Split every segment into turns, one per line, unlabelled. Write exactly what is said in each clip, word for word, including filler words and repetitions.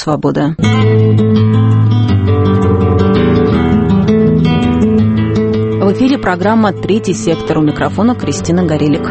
свободы». В эфире программа «Третий сектор». У микрофона Кристина Горелик.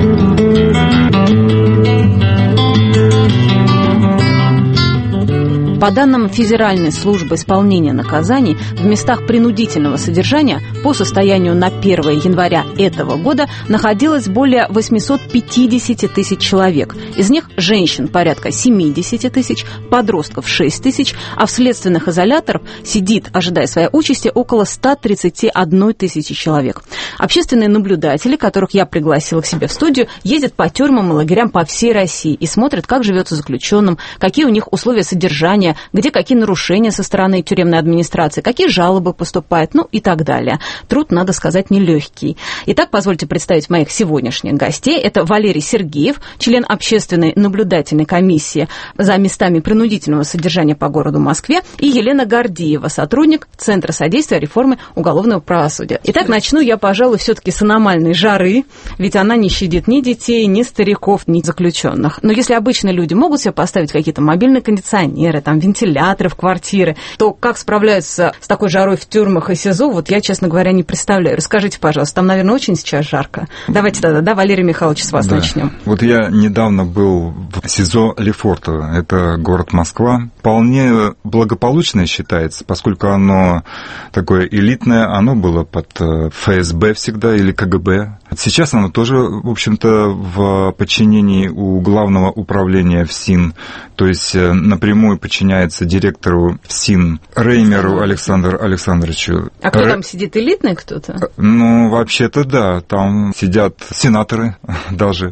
По данным Федеральной службы исполнения наказаний, в местах принудительного содержания по состоянию на первое января этого года находилось более восемьсот пятьдесят тысяч человек. Из них женщин порядка семьдесят тысяч, подростков шесть тысяч, а в следственных изоляторах сидит, ожидая своей участи, около сто тридцать одна тысяча человек. Общественные наблюдатели, которых я пригласила к себе в студию, ездят по тюрьмам и лагерям по всей России и смотрят, как живется заключенным, какие у них условия содержания, где какие нарушения со стороны тюремной администрации, какие жалобы поступают, ну и так далее. Труд, надо сказать, нелегкий. Итак, позвольте представить моих сегодняшних гостей. Это Валерий Сергеев, член общественной наблюдательной комиссии за местами принудительного содержания по городу Москве, и Елена Гордеева, сотрудник Центра содействия реформы уголовного правосудия. Итак, начну я, пожалуй, все-таки с аномальной жары, ведь она не щадит ни детей, ни стариков, ни заключенных. Но если обычные люди могут себе поставить какие-то мобильные кондиционеры, там, вентиляторы в квартиры, то как справляются с такой жарой в тюрьмах и СИЗО, вот я, честно говоря, не представляю. Расскажите, пожалуйста, там, наверное, очень сейчас жарко. Давайте тогда, да, Валерий Михайлович, с вас да. начнем.
Вот я недавно был в СИЗО Лефортово, это город Москва. Вполне благополучное считается, поскольку оно такое элитное, оно было под ФСБ всегда или КГБ. Сейчас оно тоже, в общем-то, в подчинении у Главного управления ФСИН, то есть напрямую подчиняется директору ФСИН Реймеру Александру Александровичу.
А кто Р... там сидит, элитный кто-то?
Ну, вообще-то да, там сидят сенаторы даже,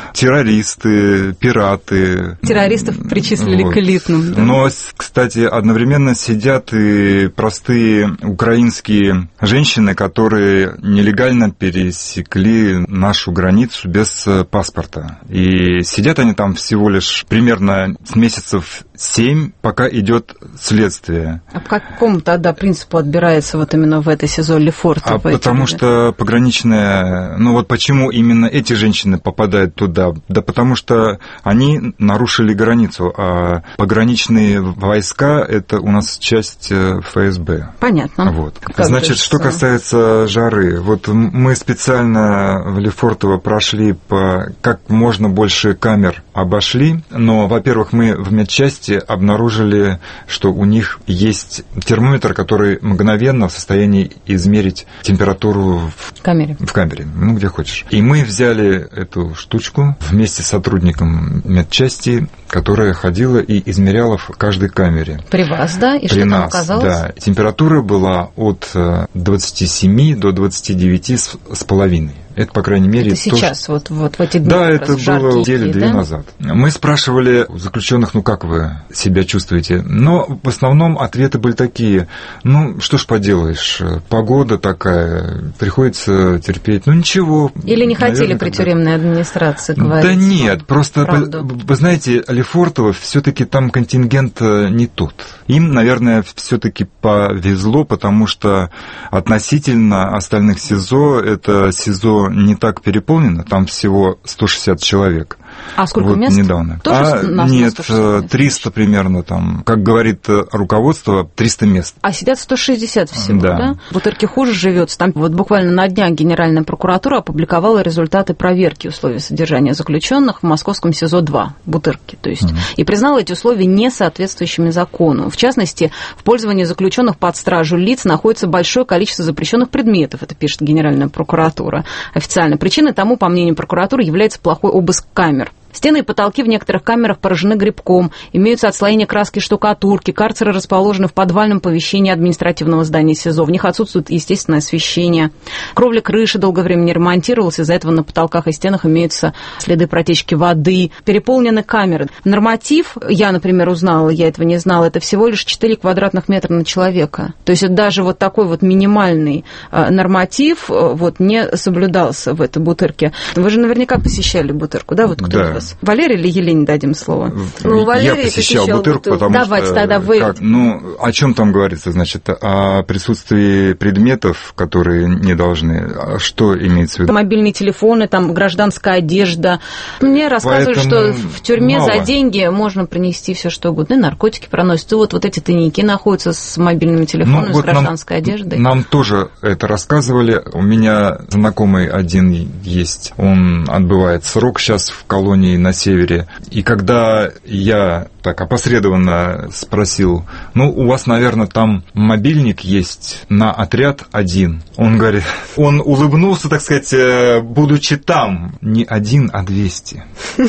террористы, пираты.
Террористов причислили вот. К элитным. Да?
Но, кстати, одновременно сидят и простые украинские женщины, которые нелегально пересекли нашу границу без паспорта. И сидят они там всего лишь примерно с месяцев семь, пока идет следствие.
А по какому тогда принципу отбирается вот именно в это СИЗО Лефортово?
А потому люди? Что пограничная... Ну вот почему именно эти женщины попадают туда? Да потому что они нарушили границу, а пограничные войска – это у нас часть ФСБ.
Понятно.
Вот. Значит, что касается жары. Вот мы специально в Лефортово прошли по как можно больше камер обошли, но, во-первых, мы в медчасти обнаружили, что у них есть термометр, который мгновенно в состоянии измерить температуру в камере, в камере, ну, где хочешь. И мы взяли эту штучку вместе с сотрудником медчасти, которая ходила и измеряла в каждой камере.
При вас, да? И
При
что там
нас,
оказалось?
Да. Температура была от двадцати семи до двадцати девяти с половиной. Это, по крайней мере,
это сейчас,
то,
вот, вот в эти дни.
Да, это было неделю-две
да?
назад. Мы спрашивали заключенных, ну как вы себя чувствуете? Но в основном ответы были такие: ну что ж поделаешь, погода такая, приходится терпеть. Ну ничего.
Или не хотели
наверное,
при тюремной администрации говорить?
Да нет, просто,
правду.
Вы знаете, Лефортово все-таки там контингент не тот. Им, наверное, все-таки повезло, потому что относительно остальных СИЗО это СИЗО не так переполнено, там всего сто шестьдесят человек.
А сколько
вот
мест?
Недавно.
Тоже
а,
на
нет, триста примерно там. Как говорит руководство, триста мест.
А сидят сто шестьдесят всего, да?
да?
В Бутырке хуже живется. Там вот буквально на днях Генеральная прокуратура опубликовала результаты проверки условий содержания заключенных в московском СИЗО два, Бутырке, то есть, угу. и признала эти условия несоответствующими закону. В частности, в пользовании заключенных под стражу лиц находится большое количество запрещенных предметов, это пишет Генеральная прокуратура официально. Причиной тому, по мнению прокуратуры, является плохой обыск камер. Стены и потолки в некоторых камерах поражены грибком, имеются отслоения краски и штукатурки, карцеры расположены в подвальном помещении административного здания СИЗО, в них отсутствует естественное освещение. Кровля крыши долгое время не ремонтировалась, из-за этого на потолках и стенах имеются следы протечки воды, переполнены камеры. Норматив, я, например, узнала, я этого не знала, это всего лишь четыре квадратных метра на человека. То есть даже вот такой вот минимальный норматив вот не соблюдался в этой Бутырке. Вы же наверняка посещали Бутырку, да? Вот кто
да.
нас. Валерий или Елене дадим слово?
Ну, я посещал Бутырку, потому
Давайте,
что...
тогда вы...
Как, ну, о чем там говорится, значит, о присутствии предметов, которые не должны. Что имеется в виду?
Мобильные телефоны, там, гражданская одежда. Мне рассказывали,
Поэтому
что в тюрьме
мало.
за деньги можно принести все что угодно. И наркотики проносятся. Вот, вот эти тайники находятся с мобильными телефонами, ну, вот с гражданской
нам,
одеждой.
Нам тоже это рассказывали. У меня знакомый один есть. Он отбывает срок сейчас в колонии на севере. И когда я так опосредованно спросил, ну, у вас, наверное, там мобильник есть на отряд один. Он говорит, он улыбнулся, так сказать, будучи там. Не один, а двести.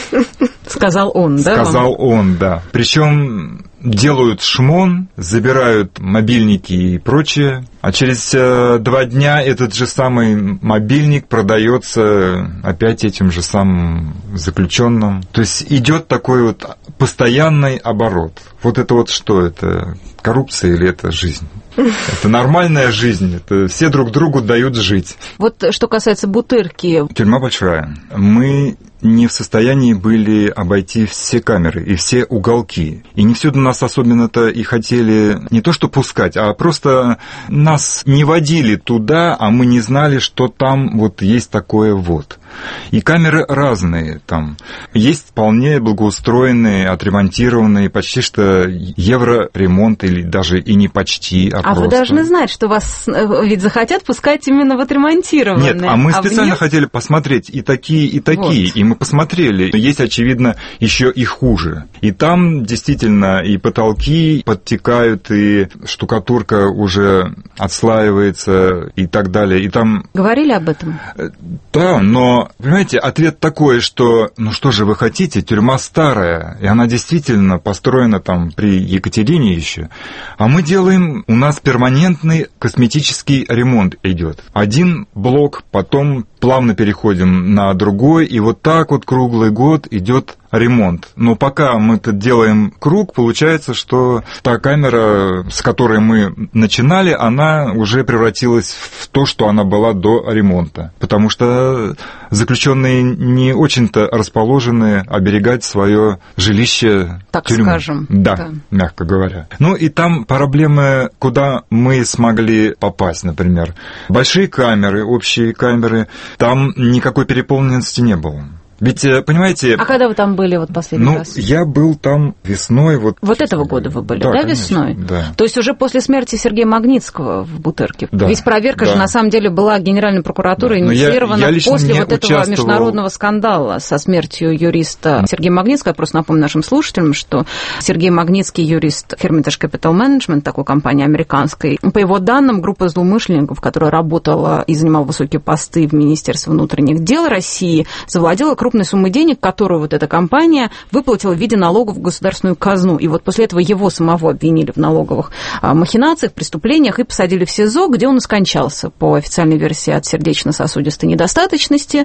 Сказал он, да?
Сказал он, да. Причем делают шмон, забирают мобильники и прочее, а через э, два дня этот же самый мобильник продается опять этим же самым заключенным. То есть идет такой вот постоянный оборот. Вот это вот что это? Коррупция или это жизнь? Это нормальная жизнь, это все друг другу дают жить.
Вот что касается Бутырки.
Тюрьма большая. Мы не в состоянии были обойти все камеры и все уголки. И не всюду нас особенно-то и хотели не то что пускать, а просто нас не водили туда, а мы не знали, что там вот есть такое вот. И камеры разные там. Есть вполне благоустроенные, отремонтированные, почти что евроремонт, или даже и не почти, а,
а
просто.
Вы должны знать, что вас ведь захотят пускать именно в отремонтированные.
Нет, а мы
а
специально
вниз...
хотели посмотреть и такие, и такие. Вот. И мы посмотрели. Есть, очевидно, еще и хуже. И там действительно и потолки подтекают, и штукатурка уже отслаивается, и так далее. И там...
Говорили об этом?
Да, но, понимаете, ответ такой, что, ну что же вы хотите, тюрьма старая, и она действительно построена там при Екатерине еще. А мы делаем, у нас перманентный косметический ремонт идет. Один блок, потом плавно переходим на другой, и вот так вот круглый год идет ремонт. Но пока мы тут делаем круг, получается, что та камера, с которой мы начинали, она уже превратилась в то, что она была до ремонта. Потому что заключенные не очень-то расположены оберегать свое жилище,
так
тюрьму.
Скажем.
Да,
да,
мягко говоря. Ну и там проблемы, куда мы смогли попасть, например. Большие камеры, общие камеры, там никакой переполненности не было. Ведь, понимаете...
А когда вы там были вот последний
ну,
раз?
Ну, я был там весной. Вот,
вот этого года вы были,
да,
да,
конечно,
весной?
Да.
То есть уже после смерти Сергея Магнитского в Бутырке.
Да,
ведь проверка да. же на самом деле была Генеральной прокуратурой да. инициирована я, я после вот
участвовал...
этого международного скандала со смертью юриста Сергея Магнитского. Я просто напомню нашим слушателям, что Сергей Магнитский, юрист Hermitage Capital Management, такой компании американской, по его данным, группа злоумышленников, которая работала и занимала высокие посты в Министерстве внутренних дел России, завладела крупной суммой денег, которую вот эта компания выплатила в виде налогов в государственную казну. И вот после этого его самого обвинили в налоговых махинациях, преступлениях и посадили в СИЗО, где он и скончался по официальной версии от сердечно-сосудистой недостаточности.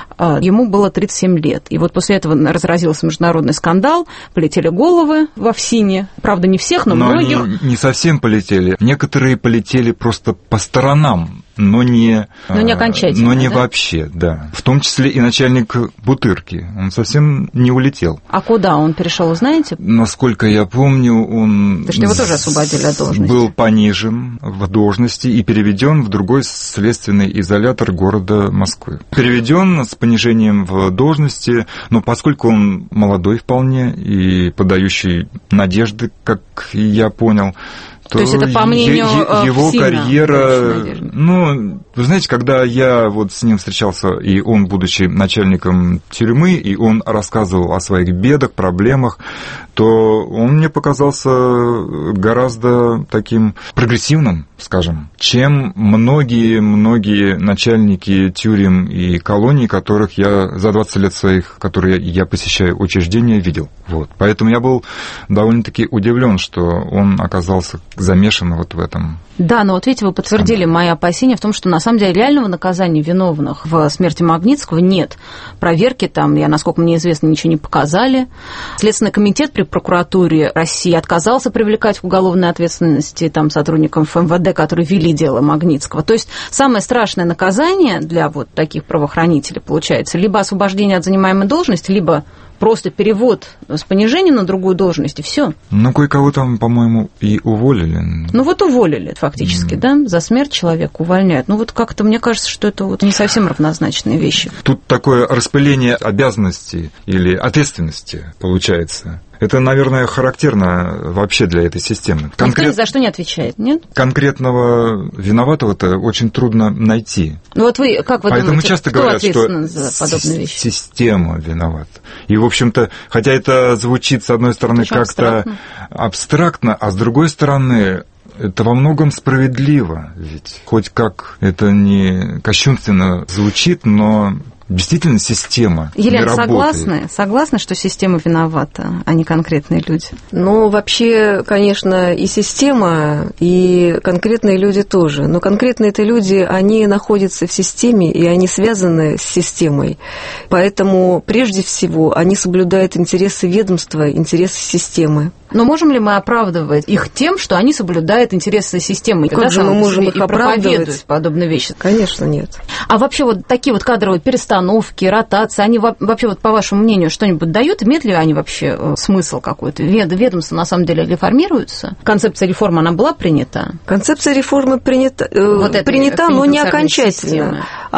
Ему было тридцать семь лет. И вот после этого разразился международный скандал, полетели головы в Овсине. Правда, не всех, но, но многих.
Они не совсем полетели. Некоторые полетели просто по сторонам. Но не,
но не окончательно,
но не
да?
вообще, да. В том числе и начальник Бутырки. Он совсем не улетел.
А куда он перешел, знаете?
Насколько я помню, он...
Потому что его тоже освободили от должности.
Был понижен в должности и переведен в другой следственный изолятор города Москвы. Переведен с понижением в должности, но поскольку он молодой вполне и подающий надежды, как я понял,
то, то есть это по мнению
е- его
Овсина,
карьера, ну, вы знаете, когда я вот с ним встречался, и он, будучи начальником тюрьмы, и он рассказывал о своих бедах, проблемах, то он мне показался гораздо таким прогрессивным, скажем, чем многие-многие начальники тюрем и колоний, которых я за двадцать лет своих, которые я посещаю учреждения, видел. Вот. Поэтому я был довольно-таки удивлен, что он оказался замешан вот в этом.
Да, но вот видите, вы подтвердили мои опасения в том, что на самом деле реального наказания виновных в смерти Магнитского нет. Проверки там, я, насколько мне известно, ничего не показали. Следственный комитет при прокуратуре России отказался привлекать к уголовной ответственности там сотрудников эм вэ дэ, которые вели дело Магнитского. То есть самое страшное наказание для вот таких правоохранителей получается либо освобождение от занимаемой должности, либо просто перевод с понижения на другую должность, и все.
Ну, кое-кого там, по-моему, и уволили.
Ну, вот уволили фактически, mm. да, за смерть человека увольняют. Ну, вот как-то мне кажется, что это вот не совсем равнозначные вещи.
Тут такое распыление обязанностей или ответственности получается. Это, наверное, характерно вообще для этой системы.
Конкрет... Никто ни за что не отвечает, нет?
Конкретного виноватого-то очень трудно найти.
Ну вот вы, как вы
Поэтому
думаете,
часто
кто
говорят,
ответственен
что
за подобные вещи?
Система виновата. И, в общем-то, хотя это звучит, с одной стороны, очень как-то абстрактно. абстрактно, а с другой стороны... Это во многом справедливо, ведь хоть как это не кощунственно звучит, но действительно система
Елена,
не
согласны? Согласны, что система виновата, а не конкретные люди?
Ну, вообще, конечно, и система, и конкретные люди тоже. Но конкретные-то люди, они находятся в системе, и они связаны с системой. Поэтому, прежде всего, они соблюдают интересы ведомства, интересы системы.
Но можем ли мы оправдывать их тем, что они соблюдают интересы системы?
Как же мы можем их оправдывать?
Подобные вещи?
Конечно, нет.
А вообще вот такие вот кадровые перестановки, ротации, они вообще, вот по вашему мнению, что-нибудь дают? Имеют ли они вообще смысл какой-то? Ведомство на самом деле реформируется? Концепция реформы, она была принята?
Концепция реформы принята, вот э, принята, но не окончательно. Системы.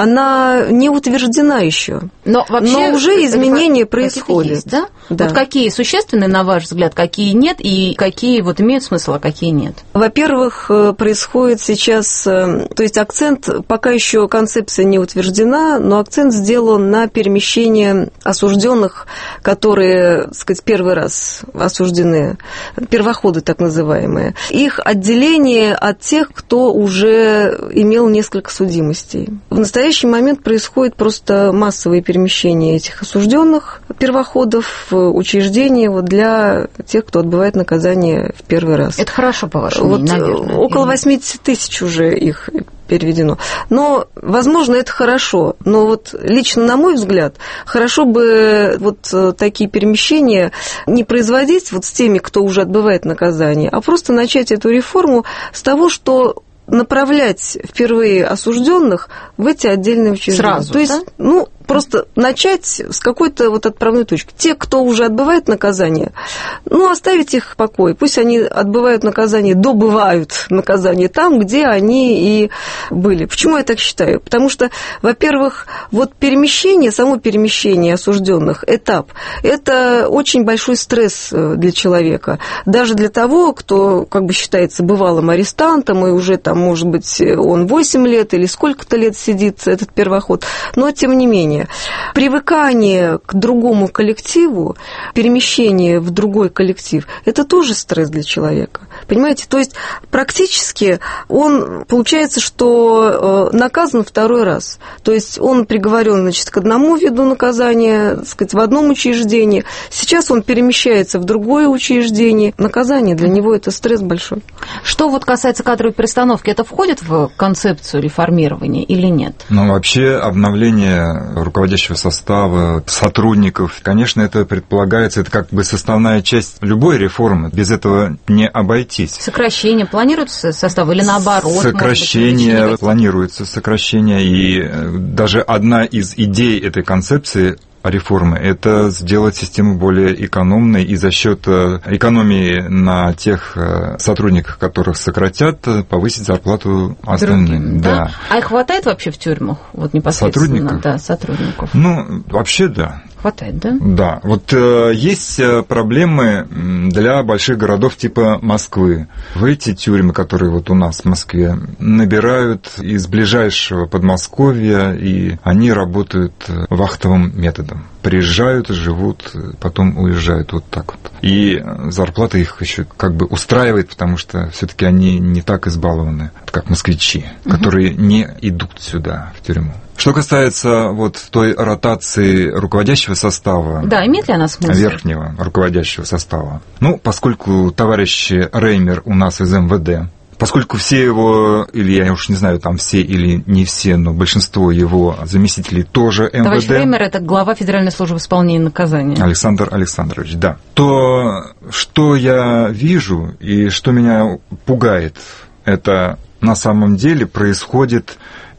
Она не утверждена еще.
Но, вообще,
но уже изменения происходят.
Есть, да?
Да.
Вот какие существенные, на ваш взгляд, какие нет, и какие вот имеют смысл, а какие нет?
Во-первых, происходит сейчас, то есть акцент, пока еще концепция не утверждена, но акцент сделан на перемещение осужденных, которые, так сказать, первый раз осуждены, первоходы так называемые. Их отделение от тех, кто уже имел несколько судимостей. В настоящий момент происходит просто массовое перемещение этих осужденных первоходов в учреждения вот для тех, кто отбывает наказание в первый раз.
Это хорошо, по вашему
вот
мнению, наверное.
Около восемьдесят тысяч уже их переведено. Но, возможно, это хорошо. Но вот лично, на мой взгляд, хорошо бы вот такие перемещения не производить вот с теми, кто уже отбывает наказание, а просто начать эту реформу с того, что направлять впервые осужденных в эти отдельные учреждения.
Сразу,
То есть,
да?
ну, просто начать с какой-то вот отправной точки. Те, кто уже отбывает наказание, ну, оставить их в покое. Пусть они отбывают наказание, добывают наказание там, где они и были. Почему я так считаю? Потому что, во-первых, вот перемещение, само перемещение осужденных, этап, это очень большой стресс для человека. Даже для того, кто, как бы считается бывалым арестантом, и уже там, может быть, он восемь лет или сколько-то лет сидит, этот первоход, но тем не менее. Привыкание к другому коллективу, перемещение в другой коллектив, это тоже стресс для человека. Понимаете? То есть практически он, получается, что наказан второй раз. То есть он приговорен, значит, к одному виду наказания, так сказать, в одном учреждении. Сейчас он перемещается в другое учреждение. Наказание для него это стресс большой.
Что вот касается кадровой перестановки, это входит в концепцию реформирования или нет?
Ну, вообще обновление руководящего состава, сотрудников, конечно, это предполагается, это как бы составная часть любой реформы, без этого не обойтись.
Сокращение планируется состава или наоборот?
Сокращение быть, планируется, сокращение, и даже одна из идей этой концепции реформы – это сделать систему более экономной, и за счет экономии на тех сотрудниках, которых сократят, повысить зарплату остальным.
Другим, да? Да. А их хватает вообще в тюрьмах? Вот непосредственно,
сотрудников?
Да, сотрудников.
Ну, вообще, да.
Хватает, да?
Да. Вот э, есть проблемы для больших городов типа Москвы. В эти тюрьмы, которые вот у нас в Москве, набирают из ближайшего Подмосковья, и они работают вахтовым методом. Приезжают, живут, потом уезжают вот так вот. И зарплата их еще как бы устраивает, потому что все-таки они не так избалованы, как москвичи, угу. которые не идут сюда, в тюрьму. Что касается вот той ротации руководящего состава,
да, имеет ли она смысл?
Верхнего руководящего состава, ну, поскольку товарищ Реймер у нас из эм вэ дэ, поскольку все его, или я уж не знаю, там все или не все, но большинство его заместителей тоже эм вэ дэ.
Товарищ Реймер – это глава Федеральной службы исполнения наказания.
Александр Александрович, да. То, что я вижу и что меня пугает, это на самом деле происходит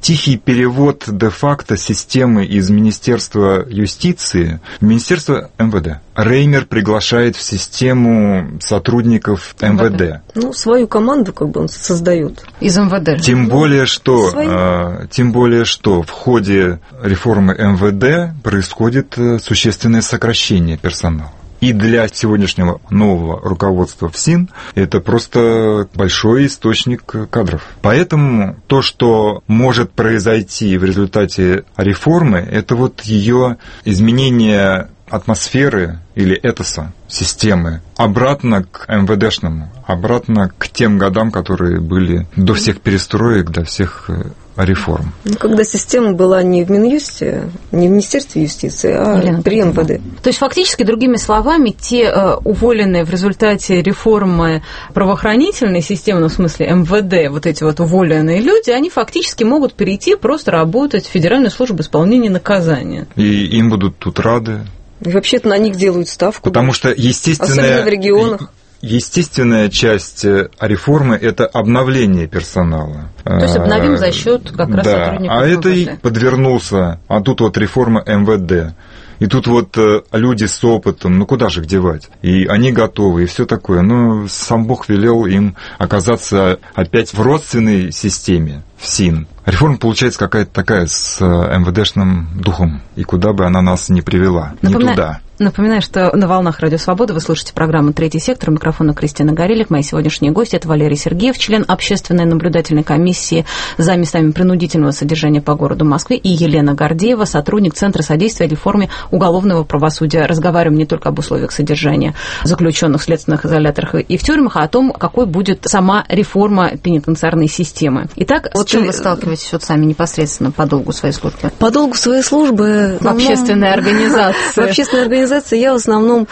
тихий перевод де-факто системы из Министерства юстиции в Министерство эм вэ дэ. Реймер приглашает в систему сотрудников эм вэ дэ.
Ну, свою команду как бы он создает.
Из эм вэ дэ.
Тем более, что, э, тем более, что в ходе реформы эм вэ дэ происходит существенное сокращение персонала. И для сегодняшнего нового руководства ФСИН это просто большой источник кадров. Поэтому то, что может произойти в результате реформы, это вот ее изменение атмосферы или этоса системы обратно к эм вэ дэшному, обратно к тем годам, которые были до всех перестроек, до всех реформ.
Когда система была не в Минюсте, не в Министерстве юстиции, а Елена, при эм вэ дэ.
То есть, фактически, другими словами, те э, уволенные в результате реформы правоохранительной системы, ну, в смысле эм вэ дэ, вот эти вот уволенные люди, они фактически могут перейти просто работать в Федеральную службу исполнения наказания.
И им будут тут рады.
И вообще-то на них делают ставку.
Потому что естественная...
Особенно в регионах.
Естественная часть реформы – это обновление персонала.
То есть обновим за счет как раз
да.
сотрудников
а
эм вэ дэ.
это и подвернулся, а тут вот реформа эм вэ дэ. И тут вот люди с опытом, ну куда же их девать? И они готовы, и все такое. Но сам Бог велел им оказаться опять в родственной системе, ФСИН. Реформа получается какая-то такая с эм вэ дэшным духом, и куда бы она нас ни привела,
Напомина...
не туда.
Напоминаю, что на волнах Радио Свобода вы слушаете программу «Третий сектор». Микрофона Кристина Горелик. Мои сегодняшние гости – это Валерий Сергеев, член Общественной наблюдательной комиссии за местами принудительного содержания по городу Москве, и Елена Гордеева, сотрудник Центра содействия реформе уголовного правосудия. Разговариваем не только об условиях содержания заключенных в следственных изоляторах и в тюрьмах, а о том, какой будет сама реформа пенитенциарной системы. Итак, вот с чем вы сталкиваетесь вот сами непосредственно по долгу своей службы?
По долгу своей службы...
В общественной организации.
В общественной организации я в основном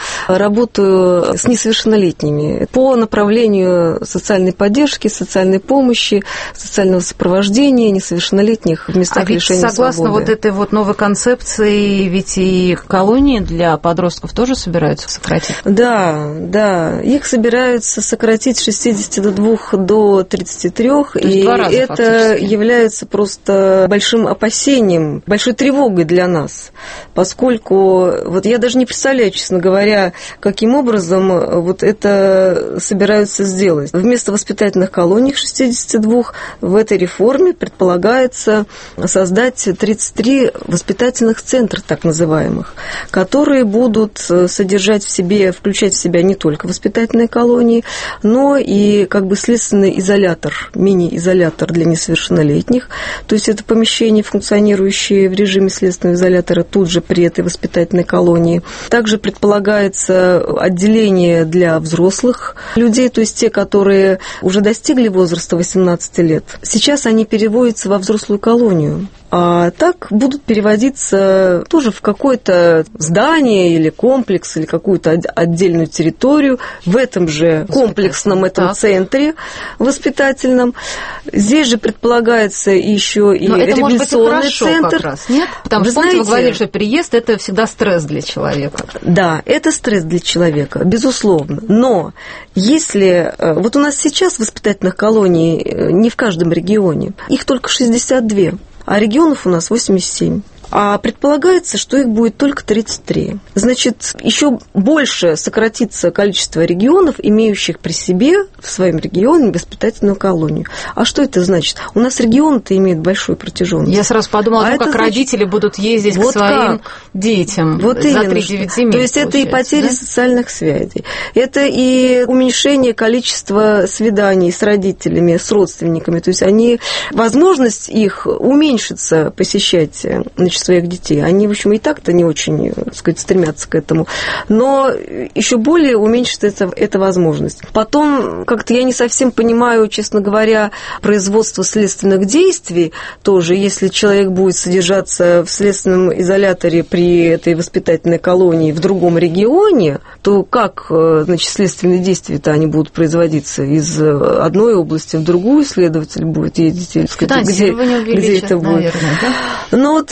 работаю с несовершеннолетними по направлению социальной поддержки, социальной помощи, социального сопровождения несовершеннолетних в местах
а
лишения свободы.
Согласно вот этой вот новой концепции, ведь и колонии для подростков тоже собираются сократить?
Да, да. Их собираются сократить с шестидесяти двух до тридцати трёх, и это является просто большим опасением, большой тревогой для нас, поскольку вот я даже не представляю, честно говоря, каким образом вот это собираются сделать. Вместо воспитательных колоний шестидесяти двух в этой реформе предполагается создать тридцать три воспитательных центра, так называемых, которые будут содержать в себе, включать в себя не только воспитательные колонии, но и как бы следственный изолятор, мини-изолятор для несовершеннолетних. То есть это помещение, функционирующее в режиме следственного изолятора тут же при этой воспитательной колонии. Также предполагается отделение для взрослых людей, то есть те, которые уже достигли возраста восемнадцати лет. Сейчас они переводятся во взрослую колонию. А так будут переводиться тоже в какое-то здание или комплекс, или какую-то отдельную территорию в этом же комплексном этом так. центре воспитательном. Здесь же предполагается еще и реабилитационный центр.
Как раз, нет? Потому
вы
что
знаете,
вы говорили, что переезд – это всегда стресс для человека.
Да, это стресс для человека, безусловно. Но если... Вот у нас сейчас воспитательных колоний не в каждом регионе, их только шестьдесят две. А регионов у нас восемьдесят семь. А предполагается, что их будет только тридцать три. Значит, еще больше сократится количество регионов, имеющих при себе в своем регионе воспитательную колонию. А что это значит? У нас регионы-то имеют большую протяженность.
Я сразу подумала, а о том, как значит... родители будут ездить вот к своим как? детям
вот
за три-девять земель.
То есть это и потеря да? социальных связей, это и уменьшение количества свиданий с родителями, с родственниками. То есть они, возможность их уменьшится посещать, значит, своих детей. Они, в общем, и так-то не очень, так сказать, стремятся к этому. Но еще более уменьшится эта, эта возможность. Потом, как-то я не совсем понимаю, честно говоря, производство следственных действий тоже. Если человек будет содержаться в следственном изоляторе при этой воспитательной колонии в другом регионе, то как, значит, следственные действия-то они будут производиться из одной области в другую? Следователь будет ездить, или, сказать,
да,
где, где это будет.
Наверное, да?
Но вот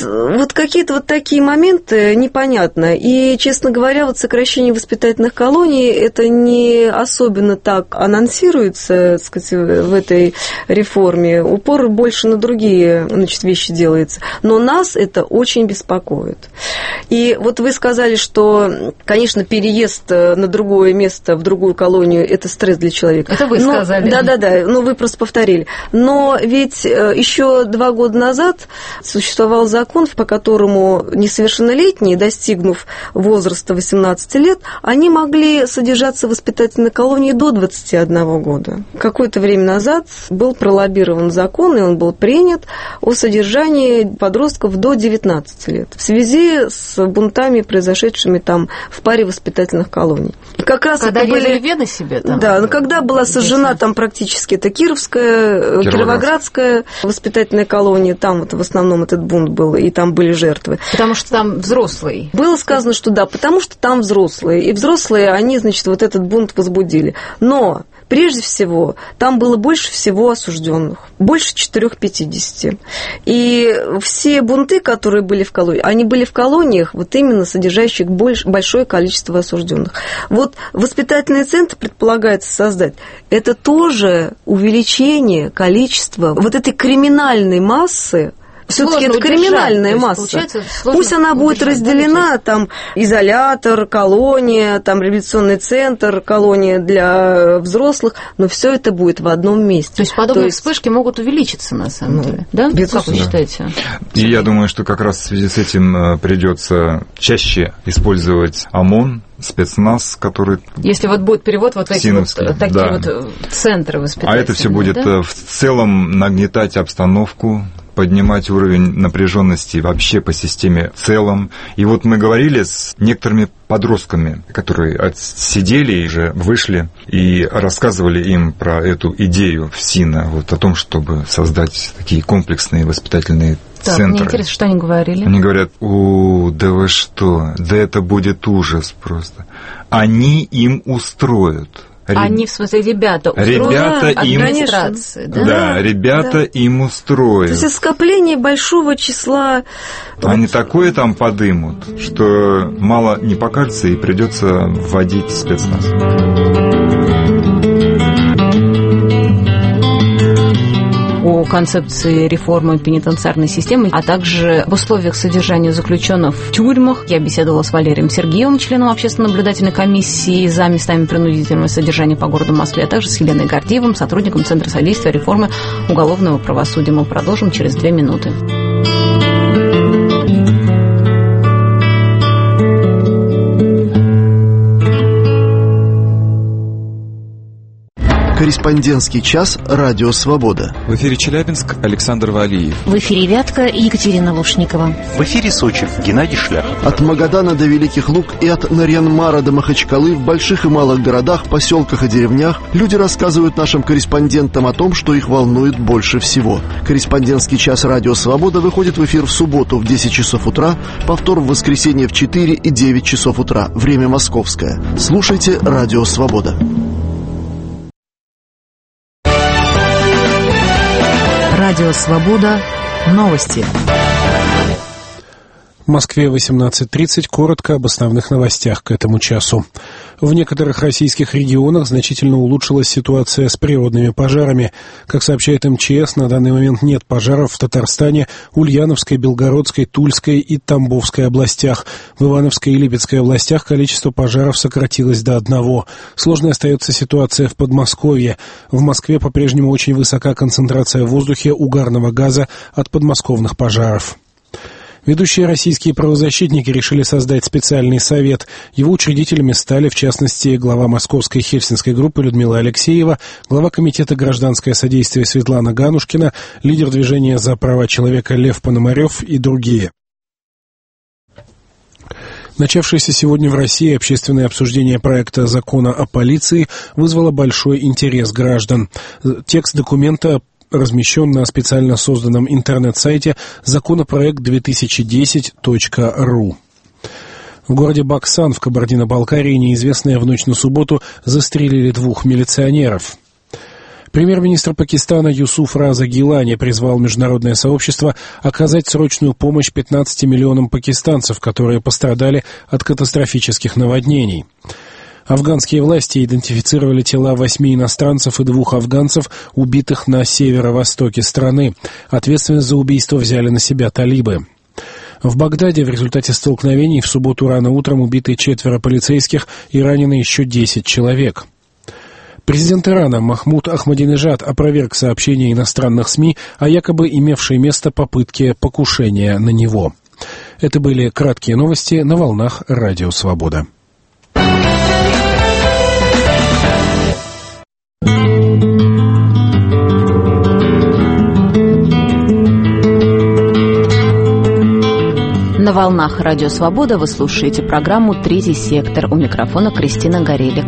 Вот какие-то вот такие моменты непонятно. И, честно говоря, вот сокращение воспитательных колоний, это не особенно так анонсируется, так сказать, в этой реформе. Упор больше на другие, значит, вещи делается. Но нас это очень беспокоит. И вот вы сказали, что, конечно, переезд на другое место, в другую колонию, это стресс для человека.
Это вы
но,
сказали.
Да-да-да, но вы просто повторили. Но ведь еще два года назад существовал закон, по которому несовершеннолетние, достигнув возраста восемнадцати лет, они могли содержаться в воспитательной колонии до двадцати одного года. Какое-то время назад был пролоббирован закон, и он был принят о содержании подростков до девятнадцати лет в связи с бунтами, произошедшими там в паре воспитательных колоний. И как раз
когда
это были...
вены себе там.
Да, но когда была сожжена там практически это Кировская, Кировоградская воспитательная колония, там вот в основном этот бунт был, и там были жертвы.
Потому что там взрослые.
Было сказано, что да, потому что там взрослые. И взрослые, они, значит, вот этот бунт возбудили. Но прежде всего, там было больше всего осужденных, больше четыреста пятьдесят. И все бунты, которые были в колонии, они были в колониях, вот именно содержащих больш, большое количество осужденных. Вот воспитательный центр предполагается создать. Это тоже увеличение количества вот этой криминальной массы. Все-таки это криминальная масса. Пусть она будет разделена, там, изолятор, колония, там, реабилитационный центр, колония для взрослых, но все это будет в одном месте.
То есть подобные
То есть...
вспышки могут увеличиться, на самом ну, деле, да? Как вы считаете?
И я думаю, что как раз в связи с этим придется чаще использовать ОМОН, спецназ, который...
Если вот будет перевод вот в эти вот, такие да. вот центры воспитательные.
А это все будет
да?
в целом нагнетать обстановку, поднимать уровень напряженности вообще по системе в целом. И вот мы говорили с некоторыми подростками, которые отсидели и уже вышли, и рассказывали им про эту идею ФСИНа, вот о том, чтобы создать такие комплексные воспитательные
так,
центры.
Мне интересно, что они говорили.
Они говорят: о, да вы что, да это будет ужас просто. Они им устроят.
Они, в смысле, ребята устроят
ребята им,
администрации, да?
Да, ребята да. им устроят.
То есть скопление большого числа...
Они такое там подымут, что мало не покажется и придется вводить спецназ.
О концепции реформы пенитенциарной системы, а также об условиях содержания заключенных в тюрьмах. Я беседовала с Валерием Сергеевым, членом общественно-наблюдательной комиссии за местами принудительного содержания по городу Москве, а также с Еленой Гордеевым, сотрудником Центра содействия реформы уголовного правосудия. Мы продолжим через две минуты.
Корреспондентский час «Радио Свобода».
В эфире Челябинск, Александр Валиев.
В эфире Вятка, Екатерина Лушникова.
В эфире Сочи, Геннадий Шляхов.
От Магадана до Великих Луг и от Нарьян-Мара до Махачкалы в больших и малых городах, поселках и деревнях люди рассказывают нашим корреспондентам о том, что их волнует больше всего. Корреспондентский час «Радио Свобода» выходит в эфир в субботу в десять часов утра, повтор в воскресенье в четыре и девять часов утра. Время московское. Слушайте «Радио Свобода».
Радио «Свобода». Новости.
В Москве восемнадцать тридцать. Коротко об основных новостях к этому часу. В некоторых российских регионах значительно улучшилась ситуация с природными пожарами. Как сообщает эм че эс, на данный момент нет пожаров в Татарстане, Ульяновской, Белгородской, Тульской и Тамбовской областях. В Ивановской и Липецкой областях количество пожаров сократилось до одного. Сложной остается ситуация в Подмосковье. В Москве по-прежнему очень высока концентрация в воздухе угарного газа от подмосковных пожаров. Ведущие российские правозащитники решили создать специальный совет. Его учредителями стали, в частности, глава московской хельсинской группы Людмила Алексеева, глава комитета «Гражданское содействие» Светлана Ганушкина, лидер движения «За права человека» Лев Пономарев и другие. Начавшееся сегодня в России общественное обсуждение проекта закона о полиции вызвало большой интерес граждан. Текст документа размещен на специально созданном интернет-сайте законопроект две тысячи десять точка ру. В городе Баксан в Кабардино-Балкарии неизвестные в ночь на субботу застрелили двух милиционеров. Премьер-министр Пакистана Юсуф Раза Гилани призвал международное сообщество оказать срочную помощь пятнадцати миллионам пакистанцев, которые пострадали от катастрофических наводнений. Афганские власти идентифицировали тела восьми иностранцев и двух афганцев, убитых на северо-востоке страны. Ответственность за убийство взяли на себя талибы. В Багдаде в результате столкновений в субботу рано утром убиты четверо полицейских и ранены еще десять человек. Президент Ирана Махмуд Ахмадинежад опроверг сообщения иностранных СМИ о якобы имевшей место попытке покушения на него. Это были краткие новости на волнах Радио Свобода.
На волнах Радио Свобода вы слушаете программу «Третий сектор». У микрофона Кристина Горелик.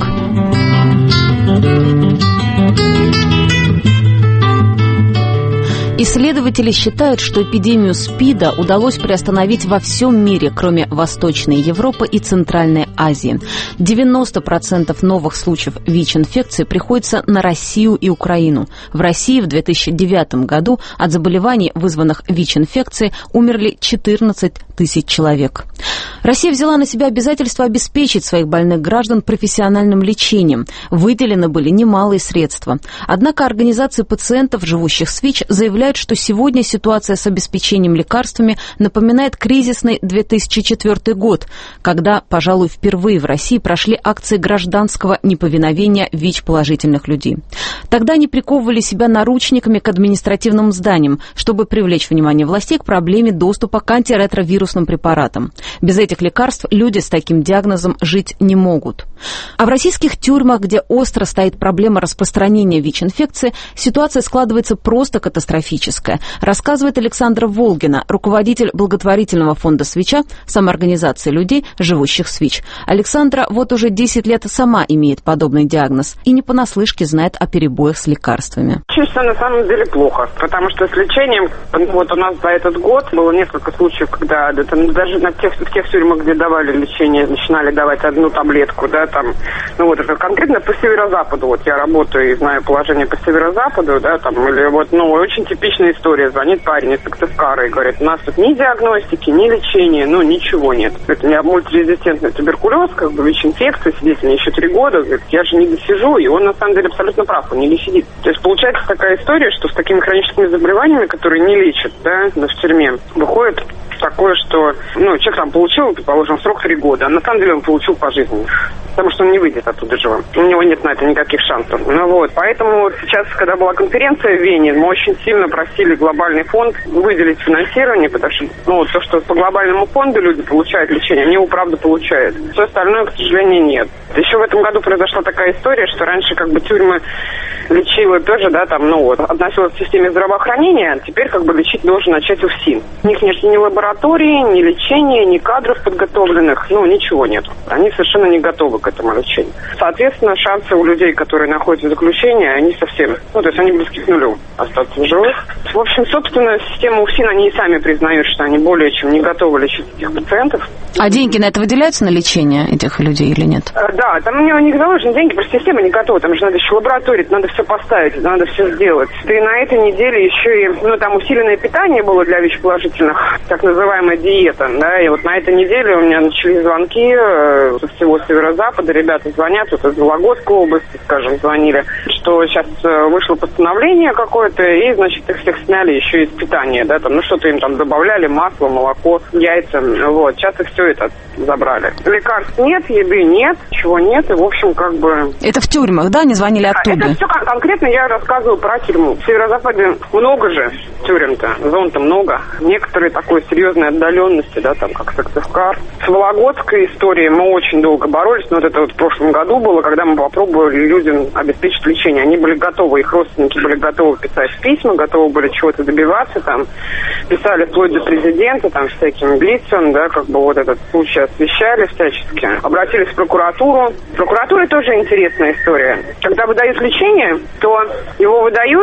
Исследователи считают, что эпидемию СПИДа удалось приостановить во всем мире, кроме Восточной Европы и Центральной Азии. девяносто процентов новых случаев ВИЧ-инфекции приходится на Россию и Украину. В России в две тысячи девятом году от заболеваний, вызванных ВИЧ-инфекцией, умерли четырнадцать тысяч человек. Россия взяла на себя обязательство обеспечить своих больных граждан профессиональным лечением. Выделены были немалые средства. Однако организации пациентов, живущих с ВИЧ, заявляют, что сегодня ситуация с обеспечением лекарствами напоминает кризисный две тысячи четвёртый год, когда, пожалуй, впервые в России прошли акции гражданского неповиновения ВИЧ-положительных людей. Тогда они приковывали себя наручниками к административным зданиям, чтобы привлечь внимание властей к проблеме доступа к антиретровирусным препаратам. Без этих лекарств люди с таким диагнозом жить не могут. А в российских тюрьмах, где остро стоит проблема распространения ВИЧ-инфекции, ситуация складывается просто катастрофическая, рассказывает Александра Волгина, руководитель благотворительного фонда «Свеча», самоорганизации людей, живущих с ВИЧ. Александра вот уже десять лет сама имеет подобный диагноз и не понаслышке знает о перебоях с лекарствами.
Чувствую на самом деле плохо, потому что с лечением, ну, вот у нас за этот год было несколько случаев, когда это, ну, даже на тех, в тех тюрьмах, где давали лечение, начинали давать одну таблетку, да, там, ну вот это конкретно по северо-западу, вот я работаю и знаю положение по северо-западу, да, там, или вот, ну, очень типичная история, звонит парень из Сыктывкара и говорит, у нас тут ни диагностики, ни лечения, ну, ничего нет. Это не мультирезистентный туберкулез, как бы ВИЧ-инфекция, сидеть мне еще три года, говорит, я же не досижу, и он на самом деле абсолютно прав, он не досидит. То есть получается такая история, что с такими хроническими заболеваниями, которые не лечат, да, в тюрьме, выходит такое, что, ну, человек там получил, положим, срок три года, а на самом деле он получил пожизненно, потому что он не выйдет оттуда живым. У него нет на это никаких шансов. Ну вот, поэтому сейчас, когда была конференция в Вене, мы очень сильно просили глобальный фонд выделить финансирование, потому что, ну, то, что по глобальному фонду люди получают лечение, они его, правда, получают. Все остальное, к сожалению, нет. Еще в этом году произошла такая история, что раньше как бы тюрьмы лечила тоже, да, там, ну вот, относилась к системе здравоохранения, а теперь как бы лечить должен начать УФСИН. У них нет ни лаборатории, ни лечения, ни кадров подготовленных, ну, ничего нет. Они совершенно не готовы к этому лечению. Соответственно, шансы у людей, которые находятся в заключении, они совсем, ну, то есть они близки к нулю остаться в живых. В общем, собственно, система УФСИН, они и сами признают, что они более чем не готовы лечить этих пациентов.
А деньги на это выделяются, на лечение этих людей или нет?
Да, там у него не заложены деньги, просто система не готова. Там же надо еще лабораторию, надо все поставить, надо все сделать. И на этой неделе еще и, ну, там усиленное питание было для ВИЧ-положительных, так называемая диета, да, и вот на этой неделе у меня начались звонки э, со всего северо-запада, ребята звонят, вот из Вологодской области, скажем, звонили, что сейчас э, вышло постановление какое-то, и, значит, их всех сняли еще из питания, да, там, ну, что-то им там добавляли, масло, молоко, яйца, вот, сейчас их все это забрали. Лекарств нет, еды нет, чего нет, и, в общем, как бы...
Это в тюрьмах, да, они звонили оттуда?
Это все конкретно я рассказываю про тюрьму. В северо-западе много же тюрем-то, зон-то много. Некоторые такой серьезной отдаленности, да, там, как Сыктывкар. С Вологодской историей мы очень долго боролись, но вот это вот в прошлом году было, когда мы попробовали людям обеспечить лечение. Они были готовы, их родственники были готовы писать письма, готовы были чего-то добиваться, там, писали вплоть до президента, там, всяким лицам, да, как бы вот этот случай освещали всячески. Обратились в прокуратуру. В прокуратуре тоже интересная история. Когда выдают лечение, то его выдают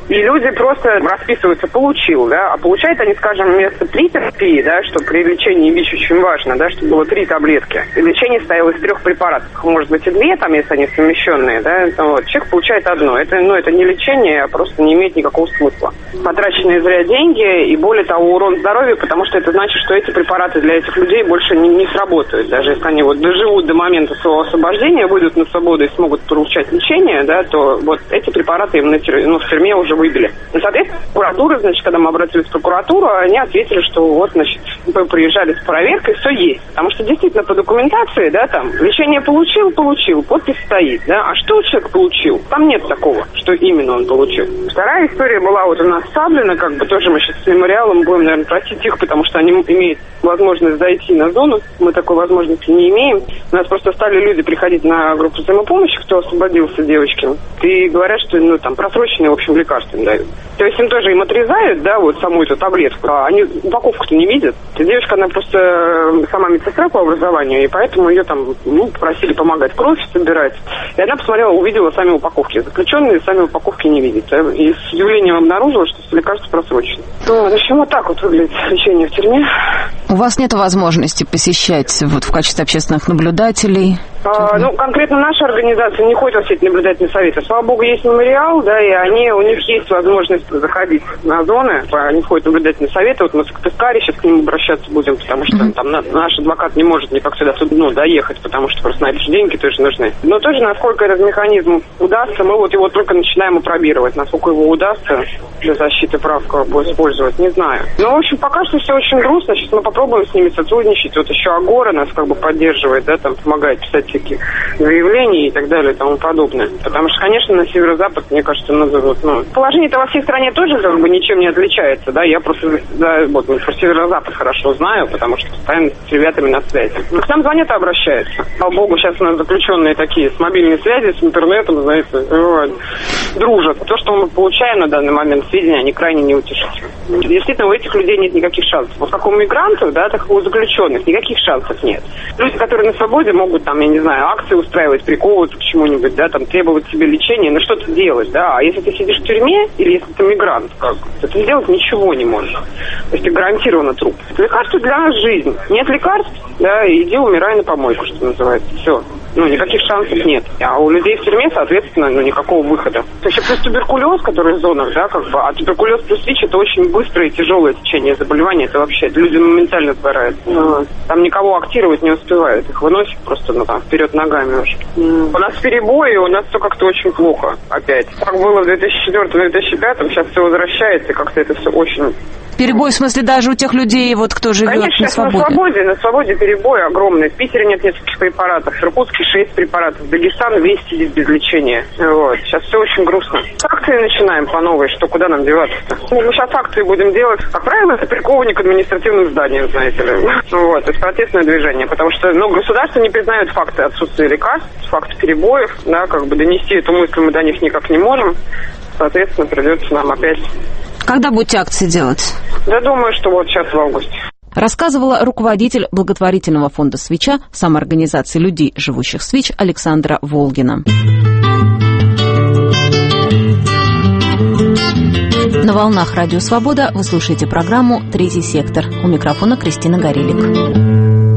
И люди просто расписываются «получил», да, а получают они, скажем, вместо три терапии, да, что при лечении ВИЧ очень важно, да, чтобы было три таблетки. И лечение состояло из трех препаратов, может быть и две, там, если они совмещенные, да, вот, человек получает одно. Это, ну, это не лечение, а просто не имеет никакого смысла. Потраченные зря деньги и, более того, урон здоровью, потому что это значит, что эти препараты для этих людей больше не, не сработают. Даже если они вот доживут до момента своего освобождения, выйдут на свободу и смогут получать лечение, да, то вот эти препараты им на, ну, в тюрьме уже выбили. И, соответственно, прокуратура, значит, когда мы обратились в прокуратуру, они ответили, что вот, значит, мы приезжали с проверкой, все есть. Потому что действительно по документации, да, там, лечение получил, получил, подпись стоит, да, а что человек получил? Там нет такого, что именно он получил. Вторая история была вот у нас с Саблино, как бы тоже мы сейчас с мемориалом будем, наверное, просить их, потому что они имеют возможность зайти на зону, мы такой возможности не имеем. У нас просто стали люди приходить на группу взаимопомощи, кто освободился, девочки, и говорят, что, ну, там, просроченные, в общем, лекарства им дают. То есть им тоже им отрезают, да, вот саму эту таблетку, а они упаковку-то не видят. Эта девушка, она просто сама медсестра по образованию, и поэтому ее там, ну, попросили помогать кровь собирать. И она посмотрела, увидела сами упаковки. Заключенные сами упаковки не видят. И с удивлением обнаружила, что лекарство просрочено. Ну, в общем, вот так вот выглядит лечение в тюрьме.
У вас нет возможности посещать вот в качестве общественных наблюдателей?
А, ну, конкретно наша организация не ходит во все эти наблюдательные советы. Слава богу, есть мемориал, да, и они, у них есть возможность заходить на зоны, они входят в наблюдательные советы. Вот мы с Катыскари сейчас к ним обращаться будем, потому что mm-hmm. там на, наш адвокат не может никак сюда, ну, доехать, потому что просто на эти же деньги тоже нужны. Но тоже, насколько этот механизм удастся, мы вот его только начинаем опробировать. Насколько его удастся для защиты прав как бы использовать, не знаю. Но, в общем, пока что все очень грустно. Сейчас мы попробуем с ними сотрудничать. Вот еще Агора нас как бы поддерживает, да, там помогает писать всякие заявления и так далее и тому подобное. Потому что, конечно, на северо-запад, мне кажется, надо вот, ну, положение-то во всей стране тоже как бы ничем не отличается, да, я просто, да, вот, про северо-запад хорошо знаю, потому что постоянно с ребятами на связи. Но к нам звонят и обращаются. Слава богу, сейчас у нас заключенные такие с мобильной связи, с интернетом, знаете, дружат. То, что мы получаем на данный момент сведения, они крайне неутешительны. Действительно, у этих людей нет никаких шансов. Вот как у мигрантов, да, так и у заключенных никаких шансов нет. Люди, которые на свободе, могут там, я не знаю, акции устраивать, приковываться к чему-нибудь, да, там требовать себе лечения, ну что-то делать, да. А если ты сидишь в тюрьме, или если ты мигрант, как, то ты сделать ничего не можешь. То есть ты гарантированно труп. Лекарство для нас жизнь. Нет лекарств, да, иди умирай на помойку, что называется. Все. Ну, никаких шансов нет. А у людей в тюрьме, соответственно, ну, никакого выхода. Еще плюс туберкулез, который в зонах, да, как бы, а туберкулез плюс ВИЧ — это очень быстрое и тяжелое течение заболевания. Это вообще, люди моментально сгорают. Ну, там никого актировать не успевают. Их выносят просто, ну, там, вперед ногами уже. Mm. У нас перебои, у нас все как-то очень плохо опять. Как было в две тысячи четвёртом — две тысячи пятом, сейчас все возвращается, и как-то это все очень...
Перебой, в смысле, даже у тех людей, вот, кто живет
Конечно,
на свободе?
на свободе, на свободе перебой огромный. В Питере нет нескольких препаратов, в Иркутске шесть препаратов, Дагестан весь сидит без лечения. Вот. Сейчас все очень грустно. Акции начинаем по новой, что куда нам деваться-то? Мы сейчас акции будем делать, как правило, это приковывание к административным зданиям, знаете ли. Вот, это протестное движение, потому что, ну, государство не признает факты отсутствия лекарств, факты перебоев, да, как бы донести эту мысль мы до них никак не можем. Соответственно, придется нам опять...
Когда будете акции делать?
Да, думаю, что вот сейчас в августе.
Рассказывала руководитель благотворительного фонда «Свеча» самоорганизации людей, живущих с ВИЧ, Александра Волгина. На волнах Радио Свобода вы слушаете программу «Третий сектор». У микрофона Кристина Горелик.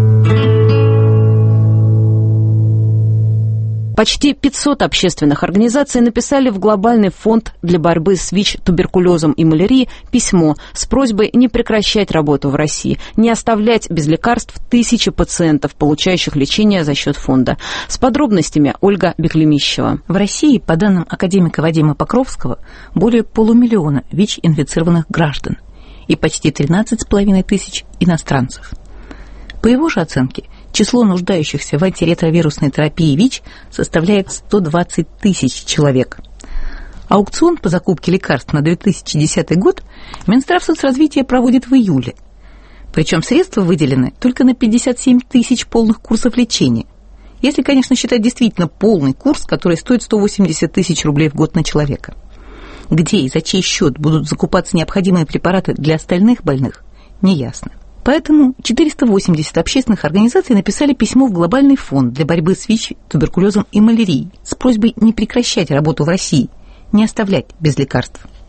Почти пятьсот общественных организаций написали в Глобальный фонд для борьбы с ВИЧ, туберкулезом и малярией письмо с просьбой не прекращать работу в России, не оставлять без лекарств тысячи пациентов, получающих лечение за счет фонда. С подробностями Ольга Беклемищева.
В России, по данным академика Вадима Покровского, более полумиллиона ВИЧ-инфицированных граждан и почти тринадцать с половиной тысяч иностранцев. По его же оценке, число нуждающихся в антиретровирусной терапии ВИЧ составляет сто двадцать тысяч человек. Аукцион по закупке лекарств на две тысячи десятый год Минздрав соцразвития проводит в июле. Причем средства выделены только на пятьдесят семь тысяч полных курсов лечения. Если, конечно, считать действительно полный курс, который стоит сто восемьдесят тысяч рублей в год на человека. Где и за чей счет будут закупаться необходимые препараты для остальных больных, неясно. Поэтому четыреста восемьдесят общественных организаций написали письмо в Глобальный фонд для борьбы с ВИЧ, туберкулезом и малярией с просьбой не прекращать работу в России, не оставлять без лекарств.